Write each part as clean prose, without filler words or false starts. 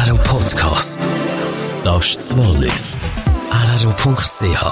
RRO Podcast. Das ist das Wallis. RRO.ch.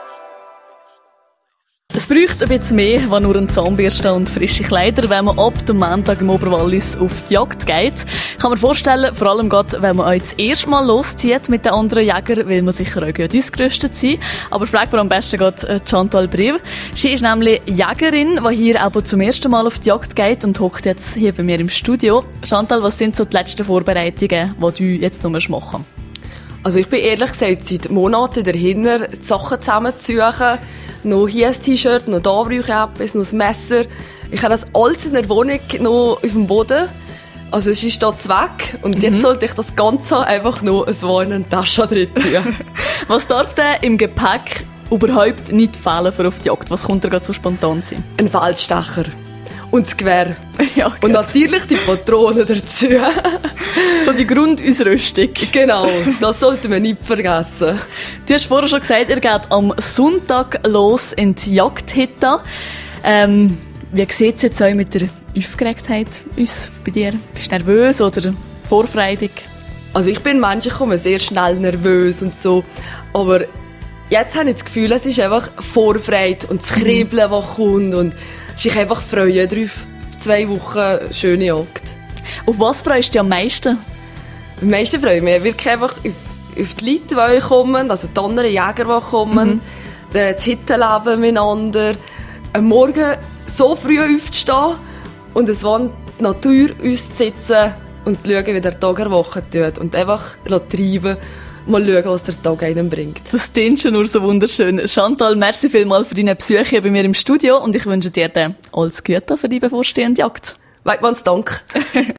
Es braucht ein bisschen mehr als nur ein Zahnbürste und frische Kleider, wenn man ab dem Montag im Oberwallis auf die Jagd geht. Kann man vorstellen, vor allem gerade, wenn man euch das erste Mal loszieht mit den anderen Jägern, will man sicher auch gut ausgerüstet sein. Aber fragt man am besten gerade Chantal Brive. Sie ist nämlich Jägerin, die hier auch zum ersten Mal auf die Jagd geht und hockt jetzt hier bei mir im Studio. Chantal, was sind so die letzten Vorbereitungen, die du jetzt noch machen musst? Also ich bin ehrlich gesagt seit Monaten dahinter, die Sachen zusammenzusuchen. Noch hier ein T-Shirt, noch da brauche ich etwas, noch ein Messer. Ich habe das alles in der Wohnung noch auf dem Boden. Also es ist jetzt weg. Und jetzt sollte ich das Ganze einfach noch ein Wort in eine Tasche drin tun. Was darf denn im Gepäck überhaupt nicht fehlen für auf die Jagd? Was kommt da gerade so spontan sein? Ein Feldstecher. Und das Gewehr. Ja, gut. Und natürlich die Patronen dazu. So die Grundausrüstung. Genau, das sollten wir nicht vergessen. Du hast vorher schon gesagt, ihr geht am Sonntag los in die Jagdhütte. Wie sieht es jetzt auch mit der Aufgeregtheit aus bei dir? Bist du nervös oder vorfreudig? Also ich bin manchmal komme sehr schnell nervös und so. Aber jetzt habe ich das Gefühl, es ist einfach Vorfreude und das Kribbeln, das kommt. Und ich einfach freue drauf. 2 Wochen schöne Jagd. Auf was freust du dich am meisten? Am meisten freue ich mich wirklich einfach auf die Leute, die kommen, also die anderen Jäger, die kommen, das Hüttenleben miteinander, am Morgen so früh aufzustehen und es war die Natur uns zu sitzen und schauen, wie der Tag erwachen tut und einfach treiben, mal schauen, was der Tag einem bringt. Das klingt schon nur so wunderschön. Chantal, merci vielmals für deine Besuche hier bei mir im Studio und ich wünsche dir dann alles Gute für die bevorstehende Jagd. Weidmanns Dank.